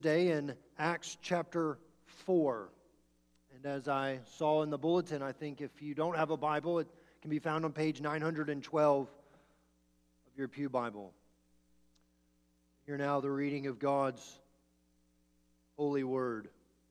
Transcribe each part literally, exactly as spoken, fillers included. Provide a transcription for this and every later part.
Today in Acts chapter four. And as I saw in the bulletin, I think if you don't have a Bible, it can be found on page nine hundred twelve of your pew Bible. Hear now the reading of God's holy word.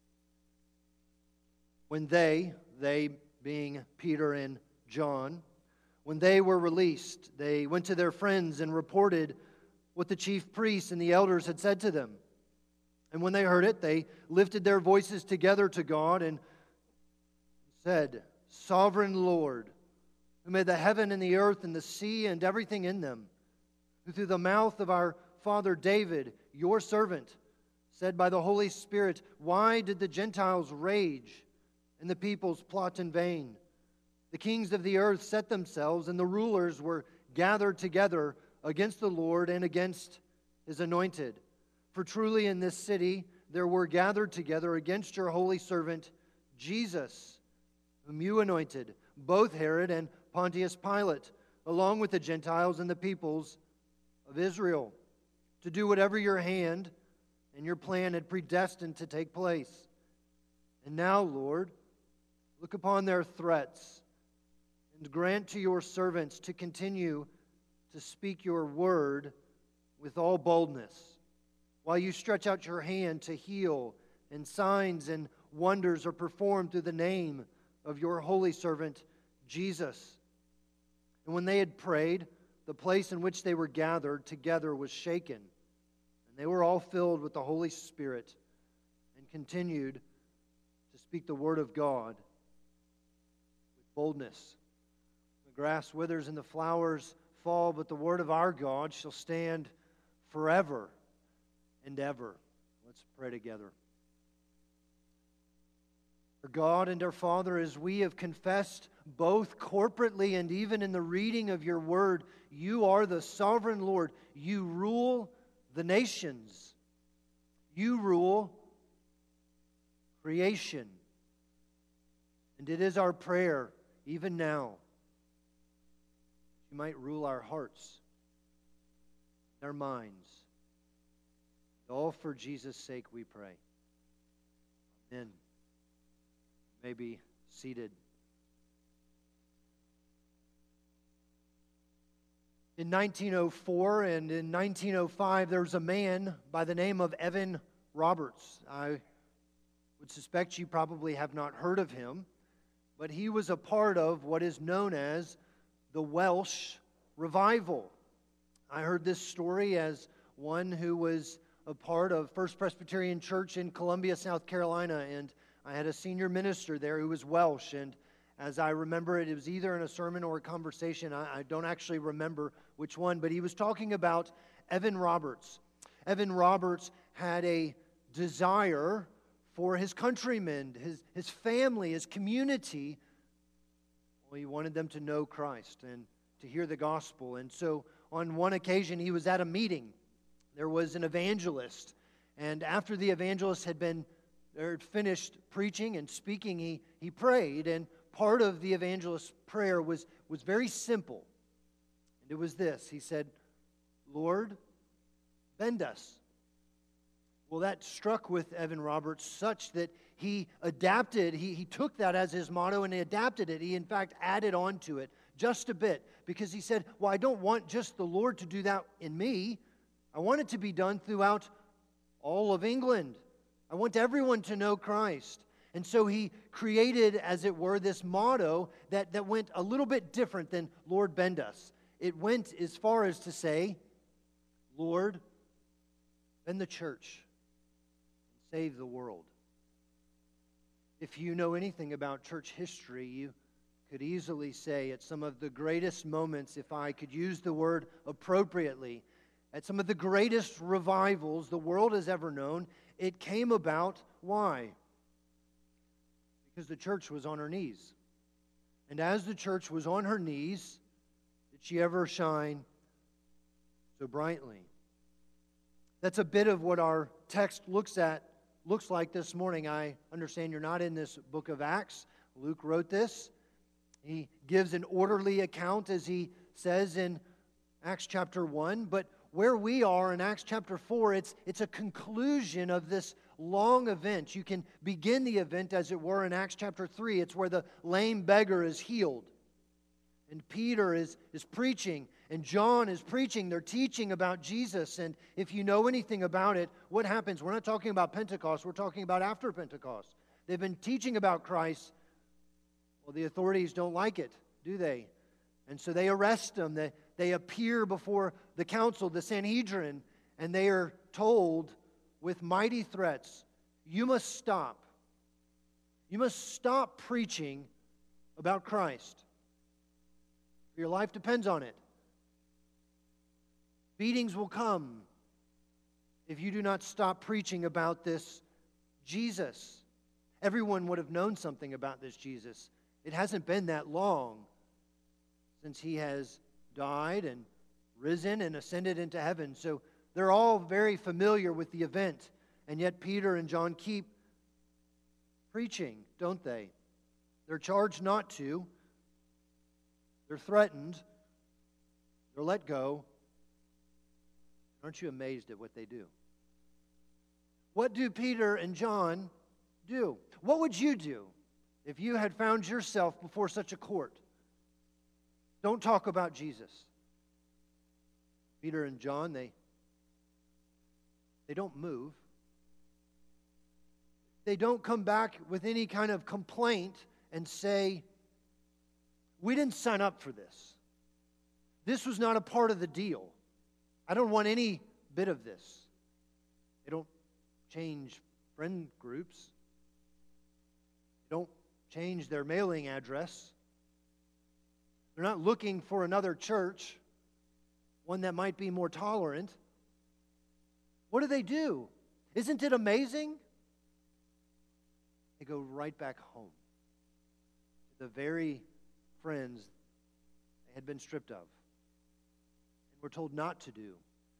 When they, they being Peter and John, when they were released, they went to their friends and reported what the chief priests and the elders had said to them. And when they heard it, they lifted their voices together to God and said, Sovereign Lord, who made the heaven and the earth and the sea and everything in them, who through the mouth of our father David, your servant, said by the Holy Spirit, why did the Gentiles rage and the peoples plot in vain? The kings of the earth set themselves, and the rulers were gathered together against the Lord and against His anointed. For truly in this city there were gathered together against your holy servant Jesus, whom you anointed, both Herod and Pontius Pilate, along with the Gentiles and the peoples of Israel, to do whatever your hand and your plan had predestined to take place. And now, Lord, look upon their threats and grant to your servants to continue to speak your word with all boldness, while you stretch out your hand to heal, and signs and wonders are performed through the name of your holy servant, Jesus. And when they had prayed, the place in which they were gathered together was shaken, and they were all filled with the Holy Spirit and continued to speak the word of God with boldness. The grass withers and the flowers fall, but the word of our God shall stand forever and ever. Let's pray together. Our God and our Father, as we have confessed both corporately and even in the reading of your word, you are the sovereign Lord. You rule the nations. You rule creation. And it is our prayer, even now, that you might rule our hearts, our minds. All for Jesus' sake we pray. Amen. You may be seated. In nineteen oh four and in nineteen oh five, there was a man by the name of Evan Roberts. I would suspect you probably have not heard of him, but he was a part of what is known as the Welsh Revival. I heard this story as one who was a part of First Presbyterian Church in Columbia, South Carolina, and I had a senior minister there who was Welsh, and as I remember it, it was either in a sermon or a conversation. I, I don't actually remember which one, but he was talking about Evan Roberts. Evan Roberts had a desire for his countrymen, his, his family, his community. Well, he wanted them to know Christ and to hear the gospel, and so on one occasion he was at a meeting. There was an evangelist, and after the evangelist had been or finished preaching and speaking, he, he prayed, and part of the evangelist's prayer was, was very simple. And it was this. He said, Lord, bend us. Well, that struck with Evan Roberts such that he adapted, he, he took that as his motto and he adapted it. He, in fact, added on to it just a bit, because he said, well, I don't want just the Lord to do that in me. I want it to be done throughout all of England. I want everyone to know Christ. And so he created, as it were, this motto that, that went a little bit different than Lord, bend us. It went as far as to say, Lord, bend the church and save the world. If you know anything about church history, you could easily say at some of the greatest moments, if I could use the word appropriately, at some of the greatest revivals the world has ever known, it came about, why? Because the church was on her knees. And as the church was on her knees, did she ever shine so brightly? That's a bit of what our text looks at, looks like this morning. I understand you're not in this book of Acts. Luke wrote this. He gives an orderly account, as he says in Acts chapter one. But where we are in Acts chapter four, it's, it's a conclusion of this long event. You can begin the event, as it were, in Acts chapter three. It's where the lame beggar is healed. And Peter is, is preaching, and John is preaching. They're teaching about Jesus. And if you know anything about it, what happens? We're not talking about Pentecost. We're talking about after Pentecost. They've been teaching about Christ. Well, the authorities don't like it, do they? And so they arrest them. They, they appear before the council, the Sanhedrin, and they are told with mighty threats, you must stop. You must stop preaching about Christ. Your life depends on it. Beatings will come if you do not stop preaching about this Jesus. Everyone would have known something about this Jesus. It hasn't been that long since he has died and risen and ascended into heaven. So they're all very familiar with the event. And yet Peter and John keep preaching, don't they? They're charged not to. They're threatened. They're let go. Aren't you amazed at what they do? What do Peter and John do? What would you do if you had found yourself before such a court? Don't talk about Jesus. Peter and John, they, they don't move. They don't come back with any kind of complaint and say, we didn't sign up for this. This was not a part of the deal. I don't want any bit of this. They don't change friend groups. They don't change their mailing address. They're not looking for another church, one that might be more tolerant. What do they do? Isn't it amazing? They go right back home to the very friends they had been stripped of and were told not to do.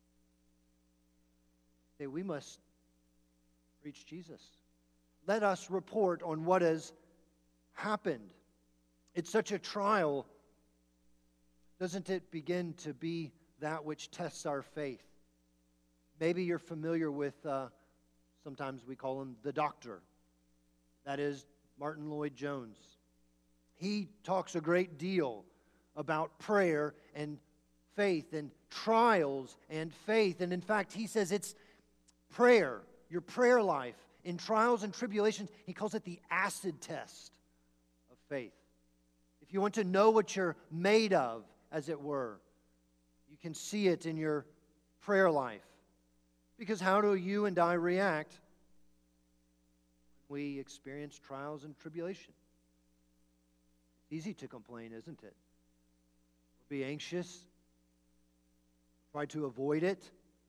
Say, we must preach Jesus. Let us report on what has happened. It's such a trial. Doesn't it begin to be that which tests our faith? Maybe you're familiar with, uh, sometimes we call him the doctor. That is Martin Lloyd-Jones. He talks a great deal about prayer and faith and trials and faith. And in fact, he says it's prayer, your prayer life in trials and tribulations. He calls it the acid test of faith. If you want to know what you're made of, as it were, you can see it in your prayer life. Because how do you and I react when we experience trials and tribulation? It's easy to complain, isn't it? Or be anxious, try to avoid it.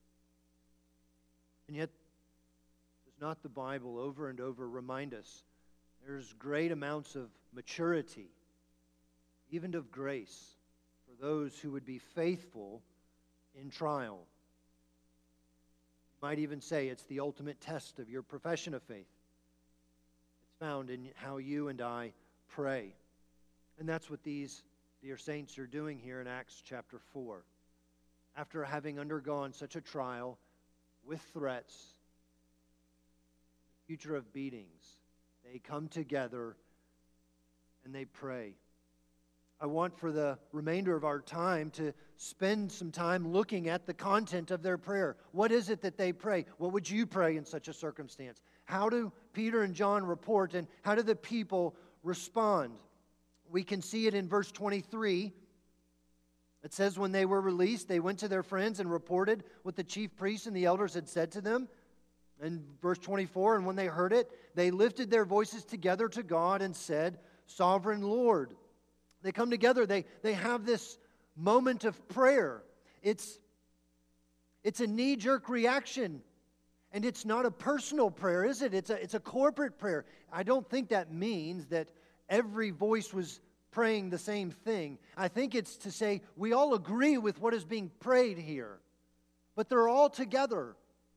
And yet, does not the Bible over and over remind us there's great amounts of maturity, even of grace, for those who would be faithful in trial? You might even say it's the ultimate test of your profession of faith. It's found in how you and I pray. And that's what these dear saints are doing here in Acts chapter four. After having undergone such a trial with threats, the future of beatings, they come together and they pray. I want for the remainder of our time to spend some time looking at the content of their prayer. What is it that they pray? What would you pray in such a circumstance? How do Peter and John report, and how do the people respond? We can see it in verse twenty-three. It says, when they were released, they went to their friends and reported what the chief priests and the elders had said to them. And verse twenty-four, and when they heard it, they lifted their voices together to God and said, Sovereign Lord. They come together, they, they have this moment of prayer. It's, it's a knee-jerk reaction. And it's not a personal prayer, is it? It's a, it's a corporate prayer. I don't think that means that every voice was praying the same thing. I think it's to say we all agree with what is being prayed here. But they're all together.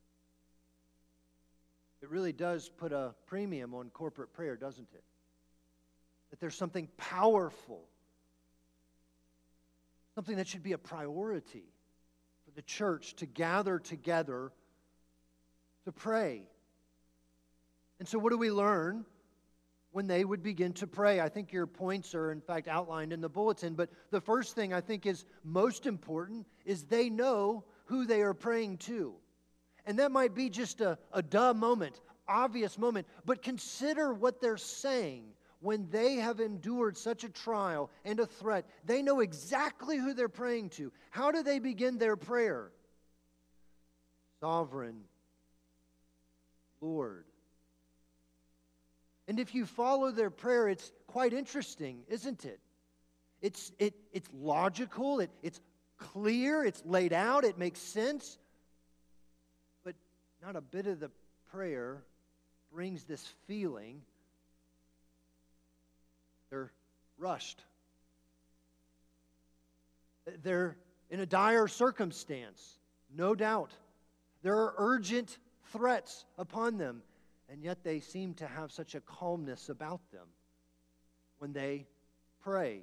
It really does put a premium on corporate prayer, doesn't it? That there's something powerful, something that should be a priority for the church to gather together to pray. And so what do we learn when they would begin to pray? I think your points are in fact outlined in the bulletin, but the first thing I think is most important is they know who they are praying to. And that might be just a, a duh moment, obvious moment, but consider what they're saying when they have endured such a trial and a threat. They know exactly who they're praying to. How do they begin their prayer? Sovereign Lord. And if you follow their prayer, it's quite interesting, isn't it? It's, it, it's logical, it, it's clear, it's laid out, it makes sense. But not a bit of the prayer brings this feeling. They're rushed. They're in a dire circumstance, no doubt. There are urgent threats upon them, and yet they seem to have such a calmness about them when they pray.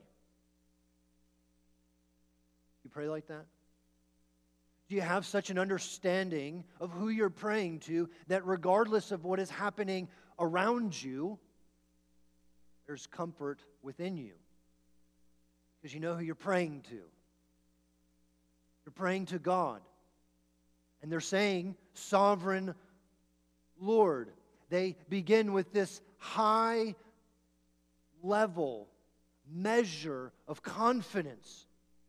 You pray like that? Do you have such an understanding of who you're praying to that regardless of what is happening around you, there's comfort within you? Because you know who you're praying to. You're praying to God. And they're saying, Sovereign Lord. They begin with this high level, measure of confidence.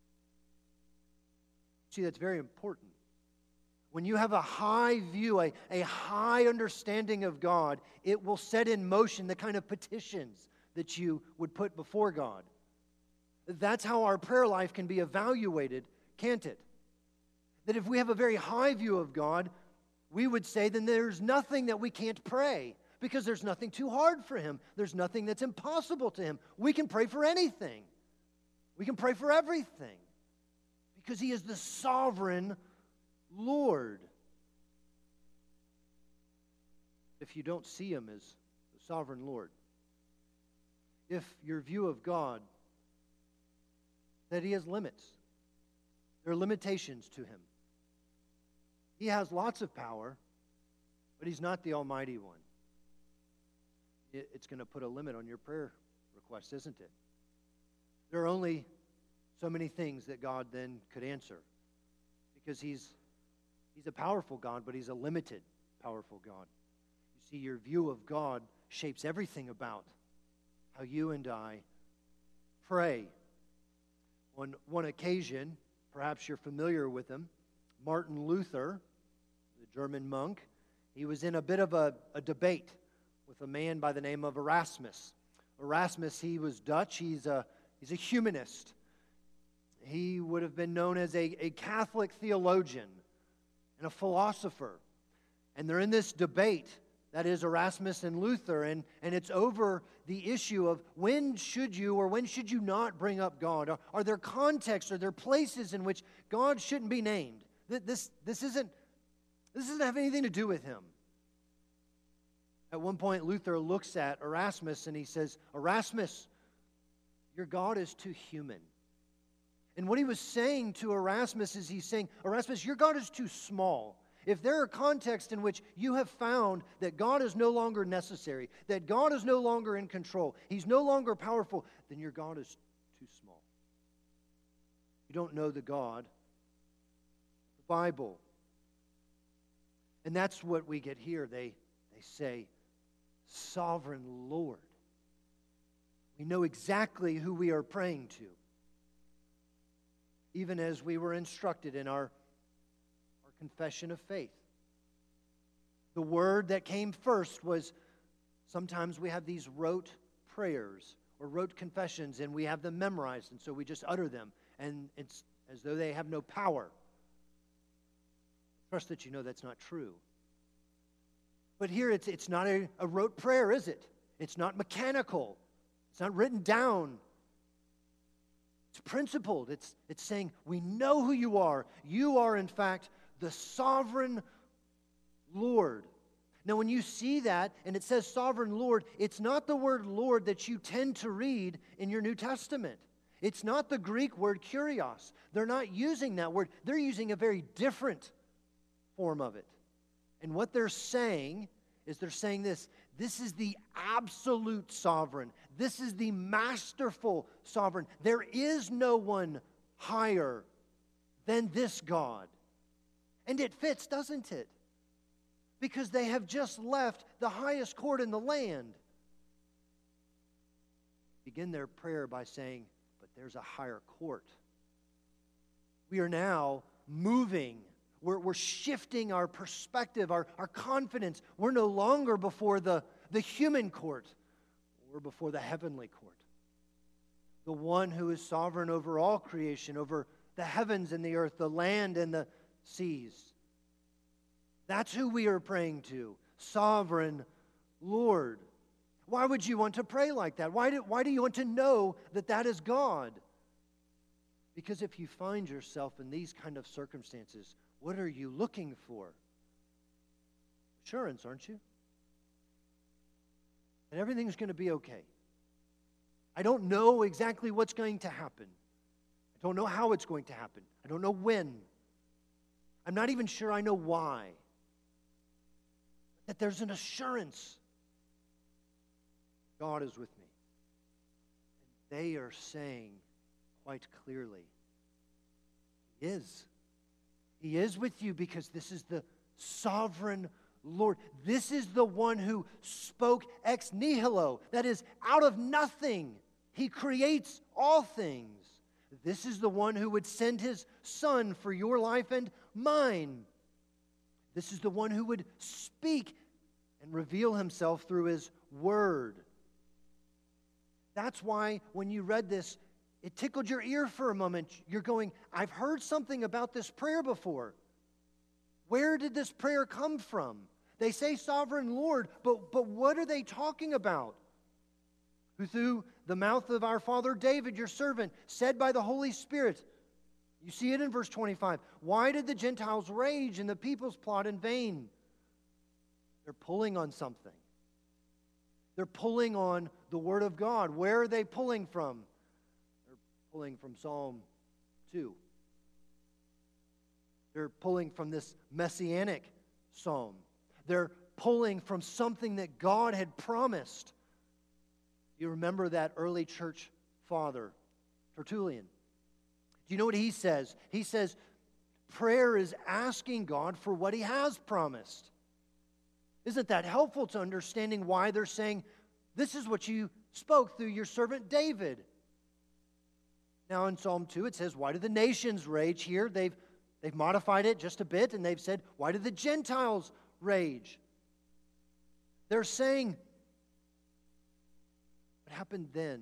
See, that's very important. When you have a high view, a, a high understanding of God, it will set in motion the kind of petitions that you would put before God. That's how our prayer life can be evaluated, can't it? That if we have a very high view of God, we would say then there's nothing that we can't pray because there's nothing too hard for Him. There's nothing that's impossible to Him. We can pray for anything. We can pray for everything because He is the sovereign Lord. If you don't see Him as the sovereign Lord, if your view of God, that He has limits, there are limitations to Him. He has lots of power, but He's not the Almighty One. It's going to put a limit on your prayer request, isn't it? There are only so many things that God then could answer because He's He's a powerful God, but He's a limited, powerful God. You see, your view of God shapes everything about how you and I pray. On one occasion, perhaps you're familiar with him, Martin Luther, the German monk, he was in a bit of a, a debate with a man by the name of Erasmus. Erasmus, he was Dutch. He's a, he's a humanist. He would have been known as a, a Catholic theologian and a philosopher. And they're in this debate, that is Erasmus and Luther, and, and it's over the issue of when should you or when should you not bring up God? Are, are there contexts, are there places in which God shouldn't be named? This, this, isn't, this doesn't have anything to do with Him. At one point, Luther looks at Erasmus and he says, Erasmus, your God is too human. And what he was saying to Erasmus is he's saying, Erasmus, your God is too small. If there are contexts in which you have found that God is no longer necessary, that God is no longer in control, He's no longer powerful, then your God is too small. You don't know the God, the Bible. And that's what we get here. They, they say, Sovereign Lord. We know exactly who we are praying to, even as we were instructed in our confession of faith. The word that came first was, sometimes we have these rote prayers or rote confessions and we have them memorized, and so we just utter them and it's as though they have no power. Trust that you know that's not true. But here it's, it's not a, a rote prayer, is it? It's not mechanical. It's not written down. It's principled. It's, it's saying, we know who you are. You are, in fact, the sovereign Lord. Now, when you see that, and it says sovereign Lord, it's not the word Lord that you tend to read in your New Testament. It's not the Greek word kurios. They're not using that word. They're using a very different form of it. And what they're saying is they're saying this. This is the absolute sovereign. This is the masterful sovereign. There is no one higher than this God. And it fits, doesn't it? Because they have just left the highest court in the land. Begin their prayer by saying, but there's a higher court. We are now moving. We're, we're shifting our perspective, our, our confidence. We're no longer before the, the human court. We're before the heavenly court. The one who is sovereign over all creation, over the heavens and the earth, the land and the seas. That's who we are praying to. Sovereign Lord. Why would you want to pray like that? Why do, why do you want to know that that is God? Because if you find yourself in these kind of circumstances, what are you looking for? Assurance, aren't you? And everything's going to be okay. I don't know exactly what's going to happen. I don't know how it's going to happen. I don't know when. I'm not even sure I know why. That there's an assurance. God is with me. And they are saying quite clearly, He is. He is with you because this is the sovereign Lord. This is the one who spoke ex nihilo. That is, out of nothing. He creates all things. This is the one who would send His Son for your life and mine. This is the one who would speak and reveal Himself through His Word. That's why when you read this, it tickled your ear for a moment. You're going, I've heard something about this prayer before. Where did this prayer come from? They say sovereign Lord, but, but what are they talking about? Who through the mouth of our father David, your servant, said by the Holy Spirit. You see it in verse twenty-five. Why did the Gentiles rage and the peoples plot in vain? They're pulling on something. They're pulling on the Word of God. Where are they pulling from? They're pulling from Psalm two. They're pulling from this messianic psalm. They're pulling from something that God had promised. You remember that early church father, Tertullian. Do you know what he says? He says, prayer is asking God for what He has promised. Isn't that helpful to understanding why they're saying, this is what you spoke through your servant David? Now in Psalm two it says, why do the nations rage? Here they've, they've modified it just a bit and they've said, why do the Gentiles rage? They're saying, what happened then,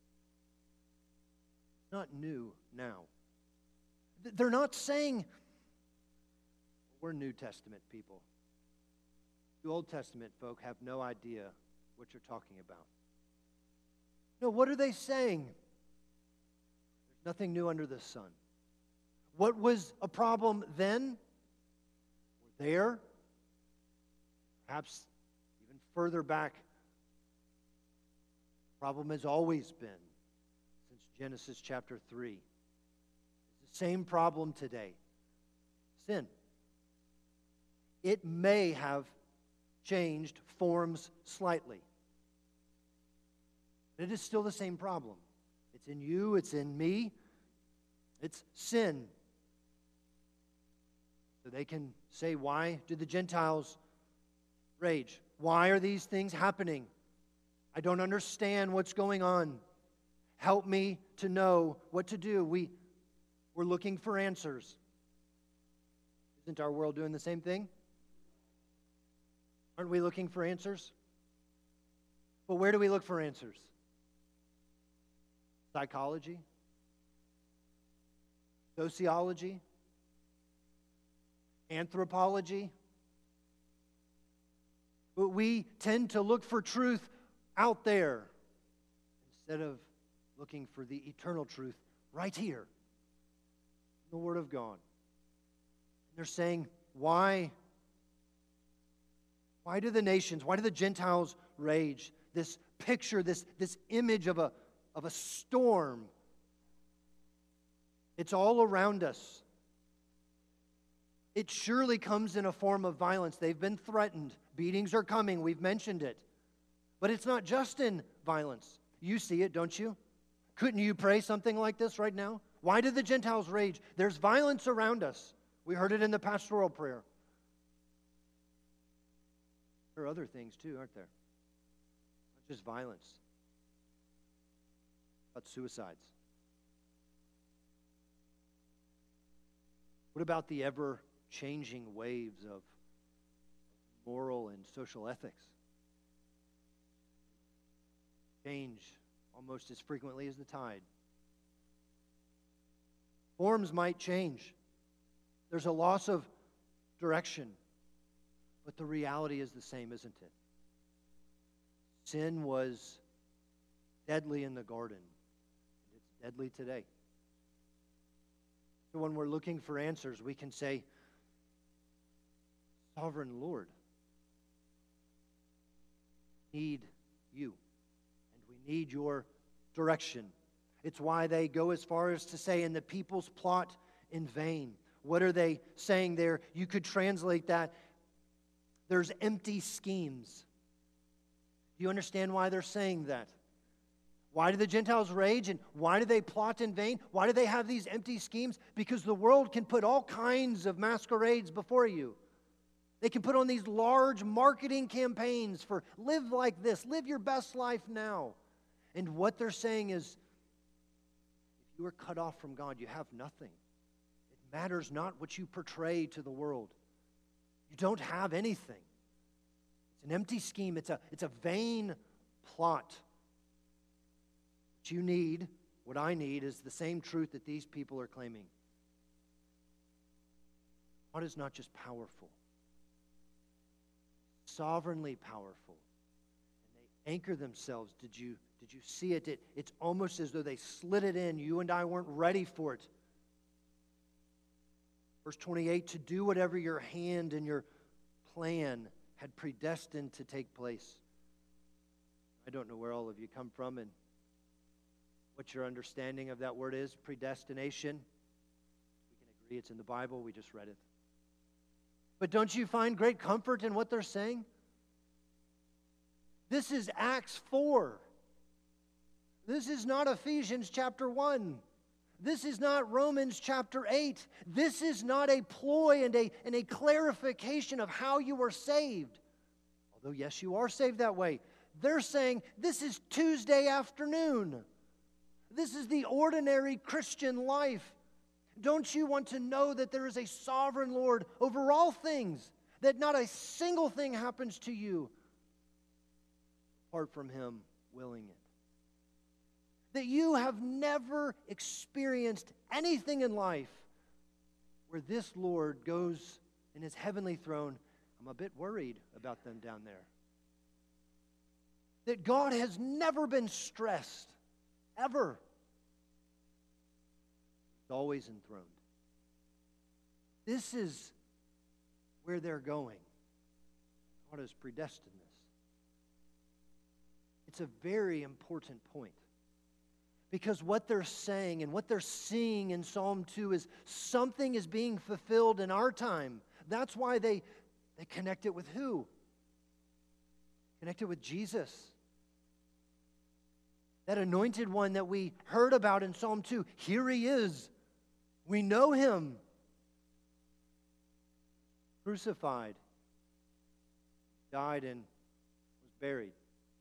not new now. They're not saying, we're New Testament people. You Old Testament folk have no idea what you're talking about. No, what are they saying? There's nothing new under the sun. What was a problem then? We're there. Perhaps even further back. The problem has always been since Genesis chapter three. It's the same problem today. Sin. It may have changed forms slightly. But it is still the same problem. It's in you, it's in me. It's sin. So they can say, why do the Gentiles rage? Why are these things happening? I don't understand what's going on. Help me to know what to do. We, we're looking for answers. Isn't our world doing the same thing? Aren't we looking for answers? But where do we look for answers? Psychology? Sociology? Anthropology? But we tend to look for truth out there instead of looking for the eternal truth right here in the Word of God. They're saying, why? Why do the nations, why do the Gentiles rage? This picture, this, this image of a, of a storm It's all around us. It surely comes in a form of violence. They've been threatened. Beatings are coming. We've mentioned it. But it's not just in violence. You see it, don't you? Couldn't you pray something like this right now? Why do the Gentiles rage? There's violence around us. We heard it in the pastoral prayer. There are other things too, aren't there? Not just violence, but suicides. What about the ever-changing waves of moral and social ethics? Change almost as frequently as the tide. Forms might change. There's a loss of direction. But the reality is the same, isn't it? Sin was deadly in the garden. It's deadly today. So when we're looking for answers, we can say, Sovereign Lord, we need you, and we need your direction. It's why they go as far as to say, and the people's plot in vain. What are they saying there? You could translate that, there's empty schemes. Do you understand why they're saying that? Why do the Gentiles rage, and why do they plot in vain? Why do they have these empty schemes? Because the world can put all kinds of masquerades before you. They can put on these large marketing campaigns for live like this, live your best life now. And what they're saying is, if you are cut off from God, you have nothing. It matters not what you portray to the world. You don't have anything. It's an empty scheme. It's a, it's a vain plot. What you need, what I need, is the same truth that these people are claiming. God is not just powerful, sovereignly powerful. And they anchor themselves. Did you, did you see it? it? It's almost as though they slid it in. You and I weren't ready for it. Verse twenty-eight, to do whatever your hand and your plan had predestined to take place. I don't know where all of you come from and what your understanding of that word is, predestination. We can agree it's in the Bible. We just read it. But don't you find great comfort in what they're saying? This is Acts four. This is not Ephesians chapter one. This is not Romans chapter eight. This is not a ploy and a, and a clarification of how you were saved. Although, yes, you are saved that way. They're saying this is Tuesday afternoon. This is the ordinary Christian life. Don't you want to know that there is a sovereign Lord over all things, that not a single thing happens to you apart from Him willing it? That you have never experienced anything in life where this Lord goes in His heavenly throne, I'm a bit worried about them down there. That God has never been stressed, ever. He's always enthroned. This is where they're going. God has predestined this. It's a very important point. Because what they're saying and what they're seeing in Psalm two is something is being fulfilled in our time. That's why they, they connect it with who? Connect it with Jesus. That anointed one that we heard about in Psalm two. Here He is. We know Him. Crucified. Died and was buried.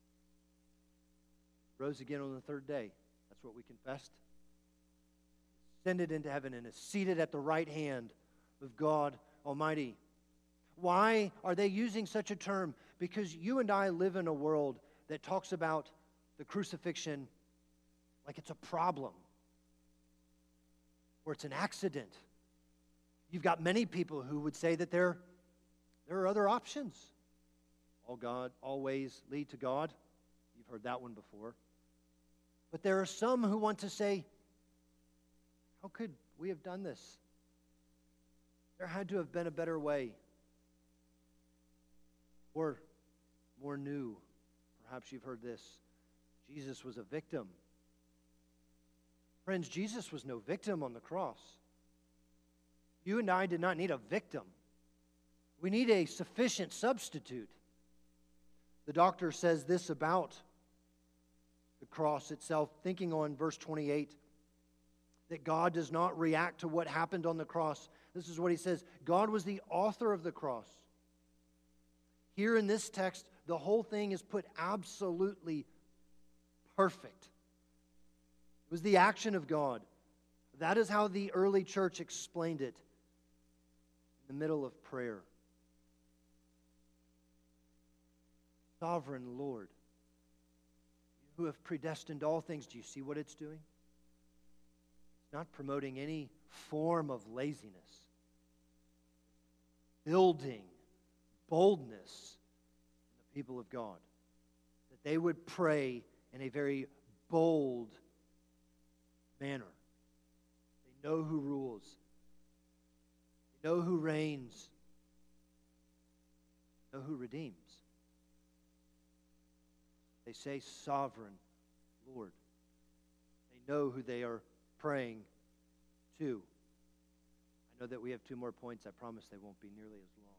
Rose again on the third day. That's what we confessed. Ascended into heaven and is seated at the right hand of God Almighty. Why are they using such a term? Because you and I live in a world that talks about the crucifixion like it's a problem or it's an accident. You've got many people who would say that there, there are other options. All God, all ways lead to God. You've heard that one before. But there are some who want to say, how could we have done this? There had to have been a better way. Or more new. Perhaps you've heard this. Jesus was a victim. Friends, Jesus was no victim on the cross. You and I did not need a victim. We need a sufficient substitute. The doctor says this about the cross itself, thinking on verse twenty-eight, that God does not react to what happened on the cross. This is what he says: God was the author of the cross. Here in this text, the whole thing is put absolutely perfect. It was the action of God. That is how the early church explained it in the middle of prayer. Sovereign Lord, you who have predestined all things, do you see what it's doing? It's not promoting any form of laziness. Building boldness in the people of God. That they would pray in a very bold manner. They know who rules. They know who reigns. They know who redeems. They say, Sovereign Lord. They know who they are praying to. I know that we have two more points. I promise they won't be nearly as long.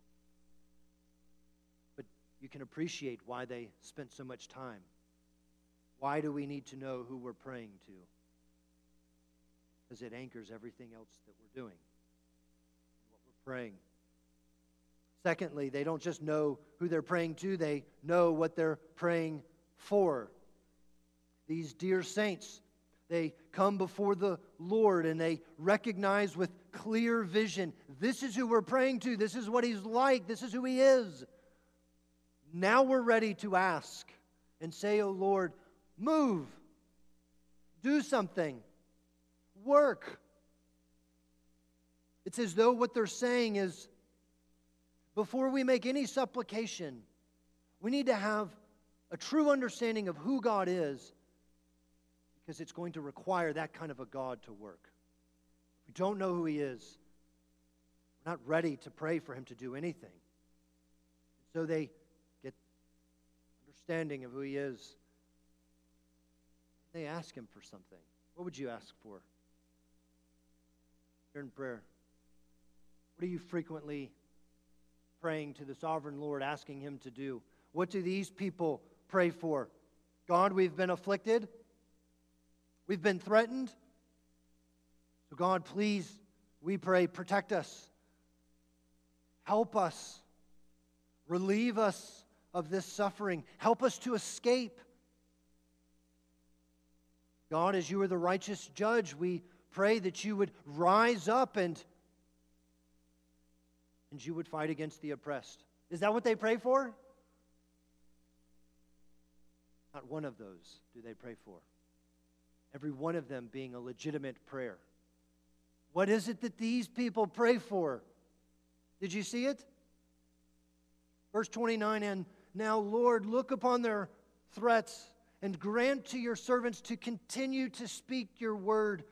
But you can appreciate why they spent so much time. Why do we need to know who we're praying to? Because it anchors everything else that we're doing, what we're praying. Secondly, they don't just know who they're praying to, they know what they're praying for. These dear saints, they come before the Lord and they recognize with clear vision, this is who we're praying to, this is what He's like, this is who He is. Now we're ready to ask and say, oh Lord, move, do something, work. It's as though what they're saying is, before we make any supplication, we need to have a true understanding of who God is, because it's going to require that kind of a God to work. If we don't know who He is, we're not ready to pray for Him to do anything. So they get understanding of who He is. They ask Him for something. What would you ask for? Here in prayer. What are you frequently praying to the sovereign Lord, asking Him to do? What do these people pray for? God, we've been afflicted. We've been threatened. So God, please, we pray, protect us. Help us. Relieve us of this suffering. Help us to escape. God, as you are the righteous judge, we pray that you would rise up and, and you would fight against the oppressed. Is that what they pray for? Not one of those do they pray for. Every one of them being a legitimate prayer. What is it that these people pray for? Did you see it? Verse twenty-nine, and now, Lord, look upon their threats and grant to your servants to continue to speak your word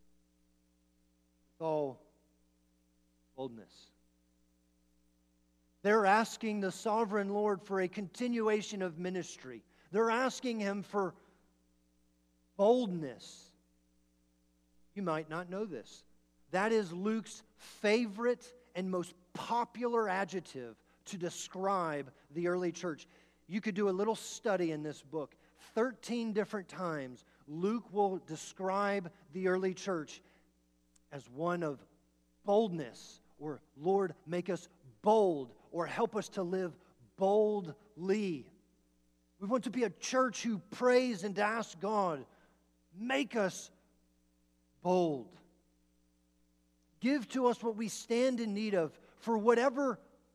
with all boldness. They're asking the sovereign Lord for a continuation of ministry. They're asking Him for boldness. You might not know this. That is Luke's favorite and most popular adjective to describe the early church. You could do a little study in this book. Thirteen different times, Luke will describe the early church as one of boldness, or Lord, make us bold, or help us to live boldly. We want to be a church who prays and asks God, make us bold. Give to us what we stand in need of for whatever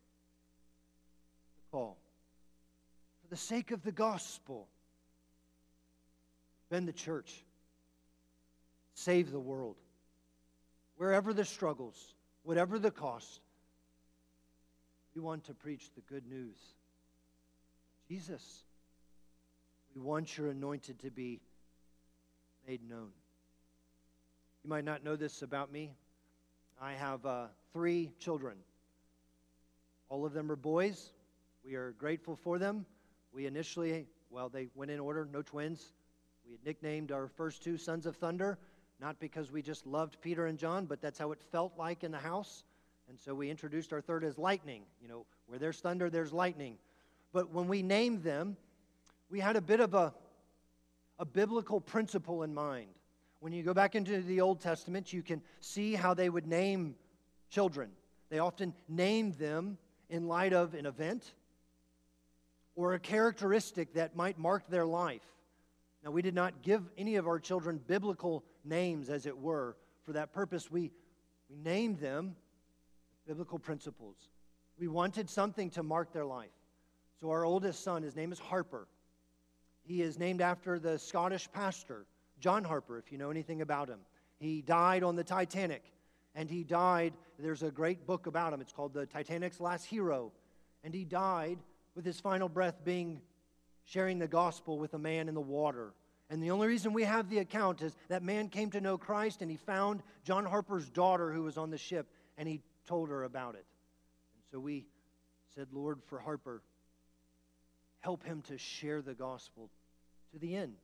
the call. For the sake of the gospel. Bend the church. Save the world. Wherever the struggles, whatever the cost, we want to preach the good news. Jesus, we want your anointed to be made known. You might not know this about me. I have uh, three children. All of them are boys. We are grateful for them. We initially, well, they went in order, no twins. We had nicknamed our first two Sons of Thunder. not because we just loved Peter and John, but that's how it felt like in the house. And so we introduced our third as lightning. You know, where there's thunder, there's lightning. But when we named them, we had a bit of a, a biblical principle in mind. When you go back into the Old Testament, you can see how they would name children. They often named them in light of an event or a characteristic that might mark their life. Now, we did not give any of our children biblical names, as it were. For that purpose, we, we named them biblical principles. We wanted something to mark their life. So our oldest son, his name is Harper. He is named after the Scottish pastor, John Harper, if you know anything about him. He died on the Titanic, and he died, there's a great book about him. It's called The Titanic's Last Hero. And he died with his final breath being sharing the gospel with a man in the water. And the only reason we have the account is that man came to know Christ, and he found John Harper's daughter who was on the ship, and he told her about it. And so we said, Lord, for Harper, help him to share the gospel to the end.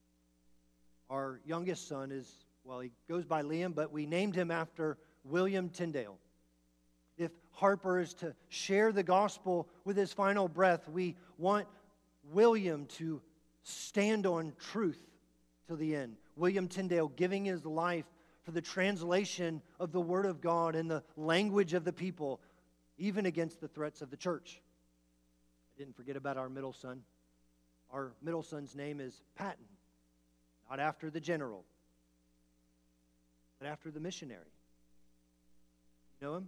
Our youngest son is, well, he goes by Liam, but we named him after William Tyndale. If Harper is to share the gospel with his final breath, we want William to stand on truth till the end. William Tyndale giving his life for the translation of the Word of God in the language of the people, even against the threats of the church. I didn't forget about our middle son. Our middle son's name is Patton, not after the general, but after the missionary. You know him?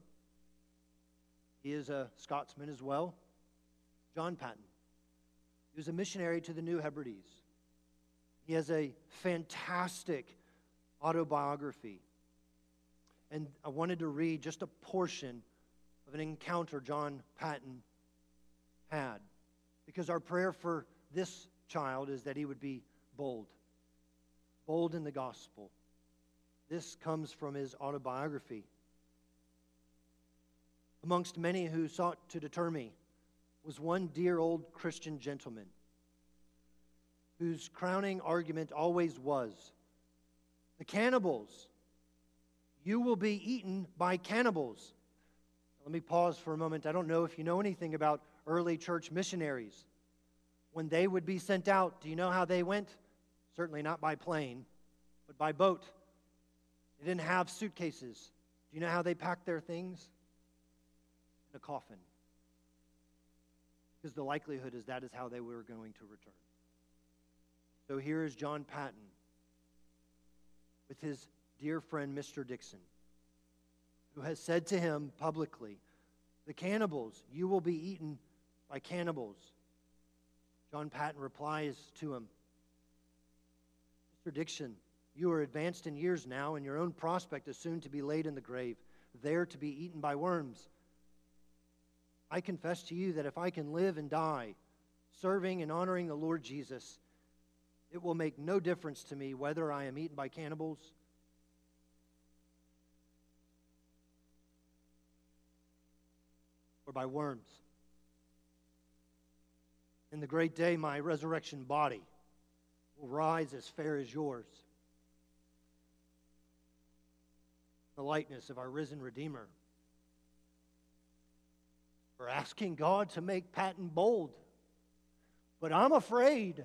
He is a Scotsman as well, John Patton. He was a missionary to the New Hebrides. He has a fantastic autobiography. And I wanted to read just a portion of an encounter John Patton had, because our prayer for this child is that he would be bold, bold in the gospel. This comes from his autobiography. Amongst many who sought to deter me was one dear old Christian gentleman whose crowning argument always was, the cannibals, you will be eaten by cannibals. Let me pause for a moment. I don't know if you know anything about early church missionaries. When they would be sent out, do you know how they went? Certainly not by plane, but by boat. They didn't have suitcases. Do you know how they packed their things? In a coffin. Because the likelihood is that is how they were going to return. So here is John Patton with his dear friend Mister Dixon, who has said to him publicly, the cannibals, you will be eaten by cannibals. John Patton replies to him, Mister Dixon, you are advanced in years now, and your own prospect is soon to be laid in the grave, there to be eaten by worms. I confess to you that if I can live and die serving and honoring the Lord Jesus, it will make no difference to me whether I am eaten by cannibals or by worms. In the great day, my resurrection body will rise as fair as yours. The likeness of our risen Redeemer. We're asking God to make Patton bold. But I'm afraid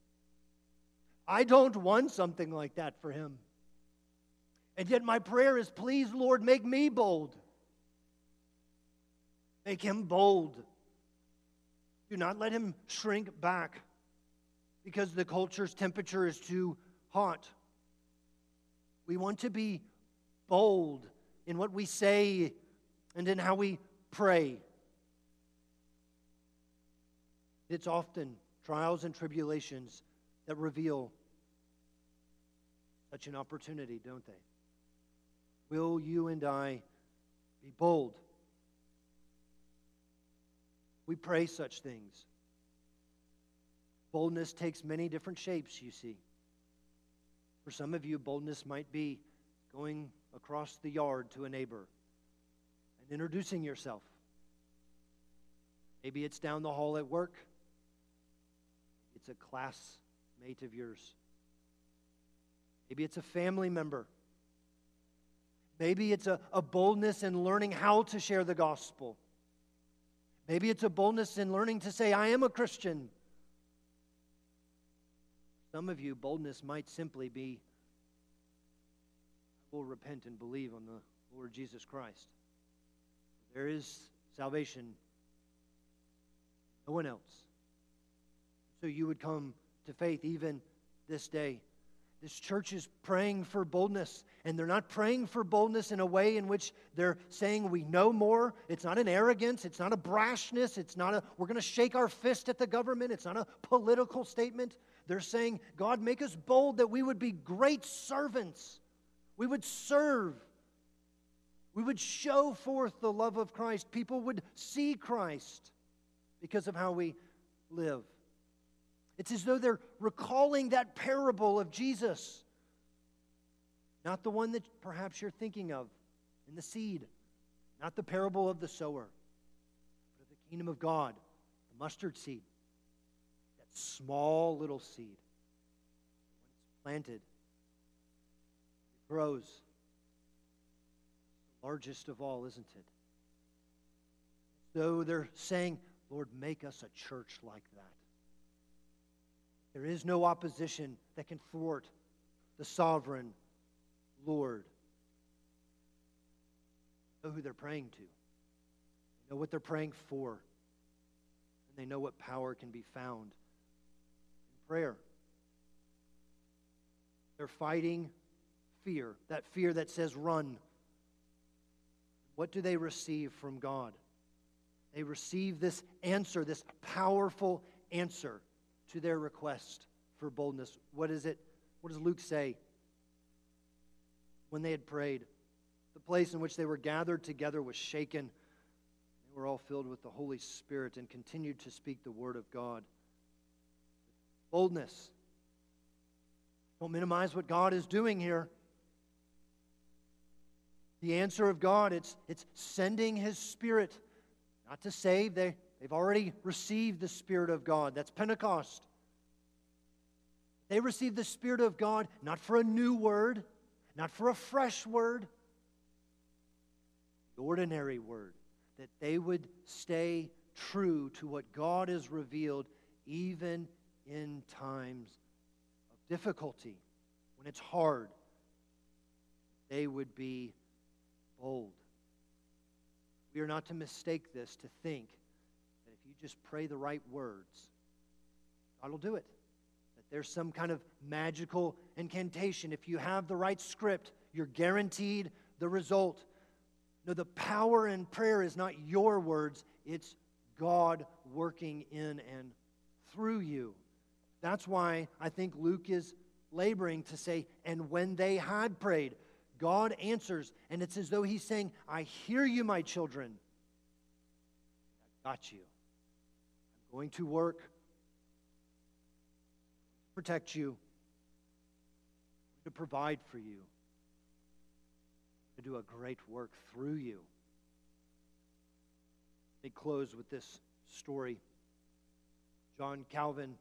I don't want something like that for him. And yet my prayer is, please, Lord, make me bold. Make him bold. Do not let him shrink back because the culture's temperature is too hot. We want to be bold in what we say and in how we pray. It's often trials and tribulations that reveal such an opportunity, don't they? Will you and I be bold? We pray such things. Boldness takes many different shapes, you see. For some of you, boldness might be going across the yard to a neighbor and introducing yourself. Maybe it's down the hall at work. It's a classmate of yours. Maybe it's a family member. Maybe it's a, a boldness in learning how to share the gospel. Maybe it's a boldness in learning to say, I am a Christian. Some of you, boldness might simply be, I will repent and believe on the Lord Jesus Christ. There is salvation, no one else. So you would come to faith even this day. This church is praying for boldness, and they're not praying for boldness in a way in which they're saying we know more. It's not an arrogance. It's not a brashness. It's not a, we're going to shake our fist at the government. It's not a political statement. They're saying, God, make us bold that we would be great servants. We would serve. We would show forth the love of Christ. People would see Christ because of how we live. It's as though they're recalling that parable of Jesus. Not the one that perhaps you're thinking of in the seed. Not the parable of the sower. But of the kingdom of God, the mustard seed. That small little seed. When it's planted, it grows. The largest of all, isn't it? So they're saying, Lord, make us a church like that. There is no opposition that can thwart the sovereign Lord. They know who they're praying to. They know what they're praying for. And they know what power can be found in prayer. They're fighting fear, that fear that says run. What do they receive from God? They receive this answer, this powerful answer to their request for boldness. What is it? What does Luke say? When they had prayed, the place in which they were gathered together was shaken. They were all filled with the Holy Spirit and continued to speak the word of God. Boldness. Don't minimize what God is doing here. The answer of God, it's, it's sending His Spirit, not to save. They, they've already received the Spirit of God. That's Pentecost. They received the Spirit of God not for a new word, not for a fresh word, the ordinary word, that they would stay true to what God has revealed even in times of difficulty, when it's hard. They would be bold. We are not to mistake this to think that if you just pray the right words, God will do it. That there's some kind of magical incantation. If you have the right script, you're guaranteed the result. No, the power in prayer is not your words, it's God working in and through you. That's why I think Luke is laboring to say, and when they had prayed, God answers, and it's as though He's saying, I hear you, my children. I got you. I'm going to work, protect you, to provide for you, to do a great work through you. Let me close with this story. John Calvin,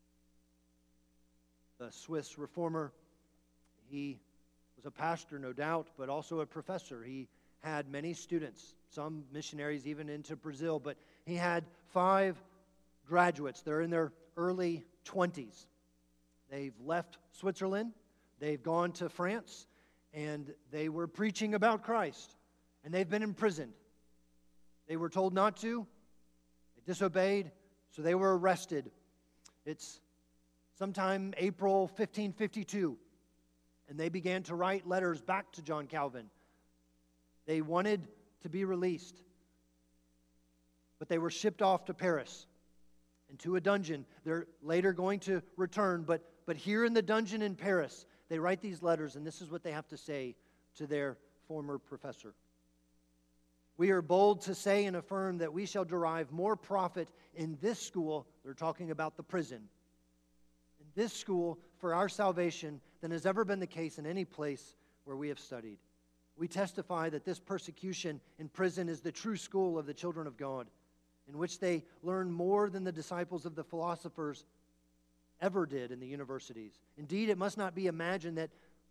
the Swiss reformer, he was a pastor, no doubt, but also a professor. He had many students, some missionaries even into Brazil, but he had five graduates. They're in their early twenties. They've left Switzerland, they've gone to France, and they were preaching about Christ, and they've been imprisoned. They were told not to, they disobeyed, so they were arrested. It's sometime April fifteen fifty-two. And they began to write letters back to John Calvin. They wanted to be released. But they were shipped off to Paris and to a dungeon. They're later going to return. But, but here in the dungeon in Paris, they write these letters, and this is what they have to say to their former professor. We are bold to say and affirm that we shall derive more profit in this school, they're talking about the prison, in this school for our salvation than has ever been the case in any place where we have studied. We testify that this persecution in prison is the true school of the children of God, in which they learn more than the disciples of the philosophers ever did in the universities. Indeed, it must not be imagined that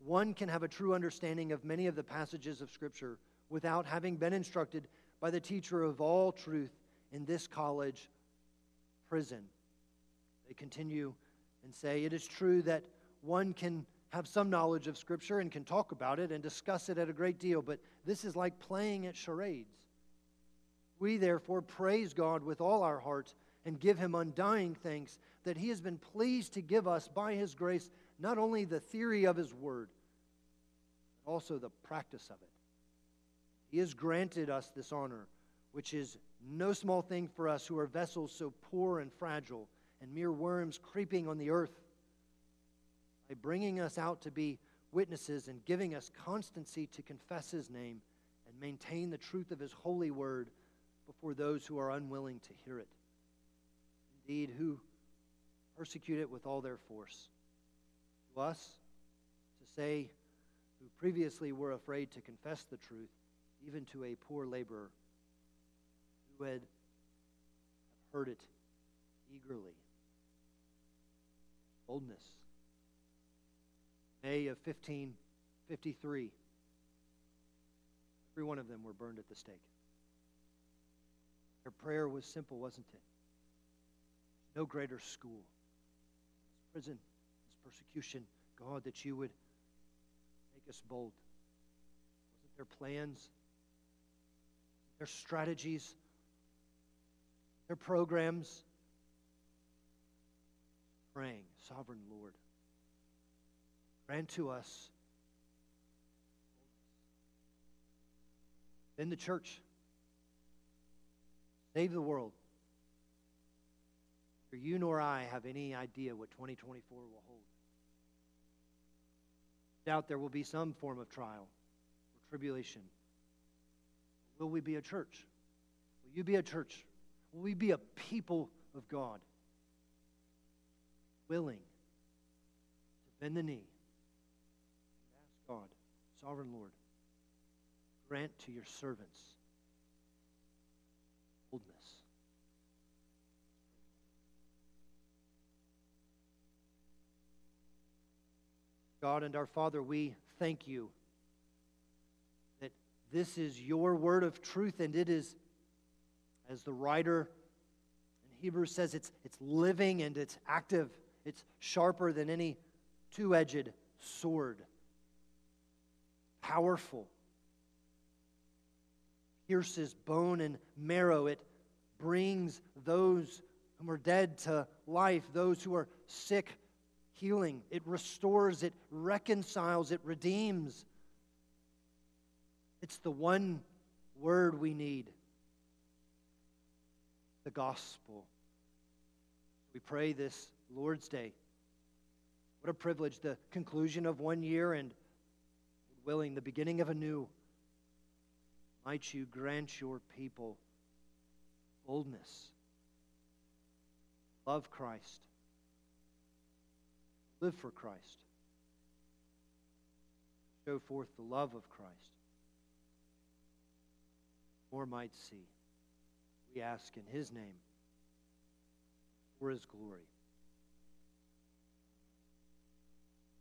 one can have a true understanding of many of the passages of Scripture without having been instructed by the teacher of all truth in this college prison. They continue and say, it is true that one can have some knowledge of Scripture and can talk about it and discuss it at a great deal, but this is like playing at charades. We therefore praise God with all our heart and give Him undying thanks that He has been pleased to give us by His grace not only the theory of His Word, but also the practice of it. He has granted us this honor, which is no small thing for us who are vessels so poor and fragile and mere worms creeping on the earth, by bringing us out to be witnesses and giving us constancy to confess His name and maintain the truth of His holy word before those who are unwilling to hear it. Indeed, who persecute it with all their force. To us, to say, who previously were afraid to confess the truth, even to a poor laborer who had heard it eagerly. Boldness. May of fifteen fifty-three. Every one of them were burned at the stake. Their prayer was simple, wasn't it? No greater school. This prison, this persecution, God, that you would make us bold. Wasn't there plans? Their strategies? Their programs? Praying, Sovereign Lord, grant to us in the church. Save the world. Neither you nor I have any idea what twenty twenty-four will hold. I doubt there will be some form of trial or tribulation. Will we be a church? Will you be a church? Will we be a people of God? Willing to bend the knee and ask God, Sovereign Lord, grant to your servants boldness. God and our Father, we thank you that this is your word of truth, and it is, as the writer in Hebrews says, it's, it's living and it's active. It's sharper than any two-edged sword. Powerful. Pierces bone and marrow. It brings those whom are dead to life, those who are sick, healing. It restores, it reconciles, it redeems. It's the one word we need. The gospel. We pray this Lord's Day. What a privilege, the conclusion of one year and, willing, the beginning of a new. Might you grant your people boldness, love Christ, live for Christ, show forth the love of Christ. More might see. We ask in His name, for His glory.